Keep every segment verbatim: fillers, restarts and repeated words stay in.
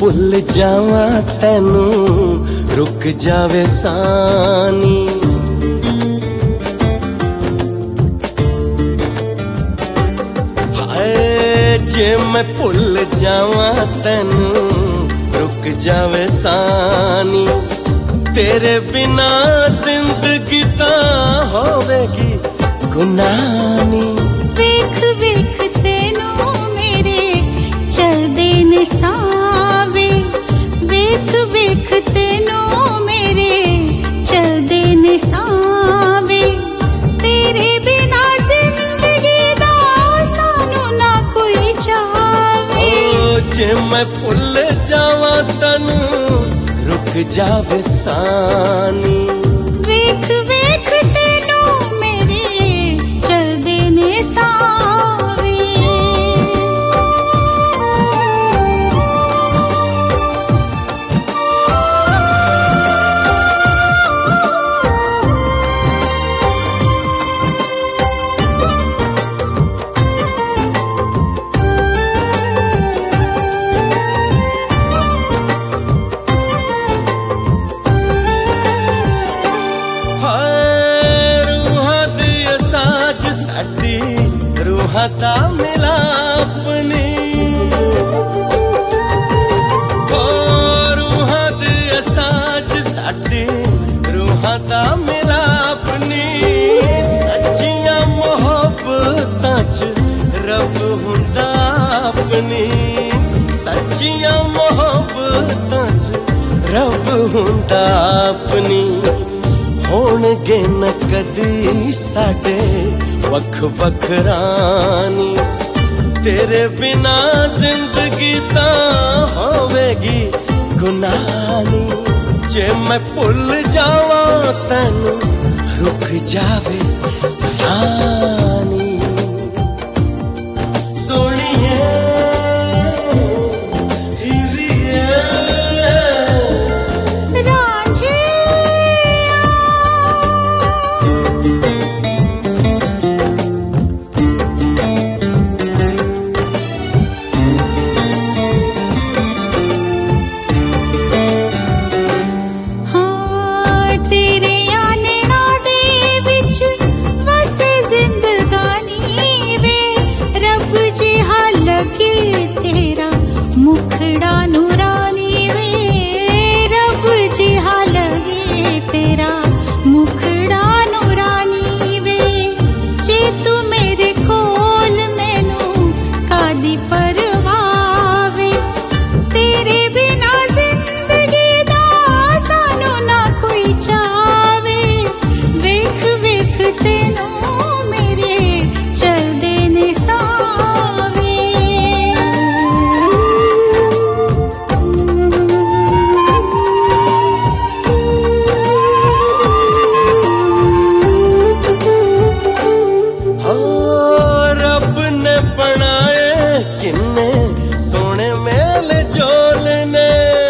भुल जावा तैनू रुक जावे सानी। हाय जे मैं भुल जावा तैनू रुक जावे सानी, तेरे बिना जिंदगी तां होवेगी गुनानी। वेख वेख तेनू मेरे चलदे ने सावे, वेख वेख तेनू मेरे चलदे ने सावे, तेरे बिना जिंदगी दा सानू ना कोई चावे। ओ जे मैं भुल जावा तैनू रुक जावे सानी। वेख वेख तेनू मेरे चलदे ने सावे। रूहां दा मिलापनी, ओ रूहां दी असाज साडी रूहां दा मिलापनी। सच्चियां मोहब्बतां च रब हुंदा अपनी, सच्चियां मोहब्बतां च रब हुंदा अपनी। होणगे न कदी साडे वख वख रानी, तेरे बिना जिंदगी तां होवेगी गुनानी। जे मैं भुल जावा तैनू रुक जावे सानी। सोनिए मुखड़ा नूरानी वे, रब जिहा लगे तेरा मुखड़ा नूरानी वे। जे तू मेरे कोल मैनू कादी परवावे, तेरे बिना जिंदगी दा सानू ना कोई चावे। वेख वेख तेनू मेरे चलदे ने सावे। किन्ने सोने मेल जोल ने,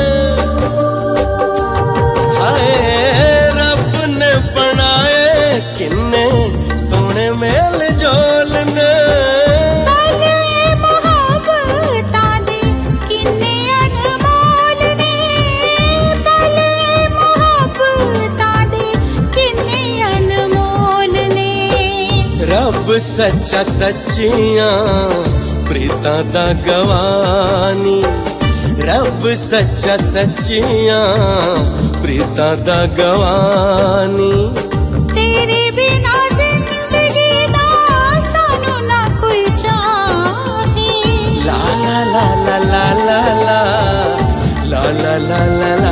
हाय रब ने बनाए किन्ने सोने मेल जोल ने। पले मोहब्बतां दे किन्ने अनमोल ने, पले मोहब्बतां दे किन्ने अनमोल ने। रब सच्चा सच्चियां प्रीतां दा गवानी, रब सच्चा सच्चियां प्रीतां दा गवानी। तेरे बिना जिंदगी दा सानू ना कोई चाहे। ला ला ला ला ला ला ला ला ला ला ला।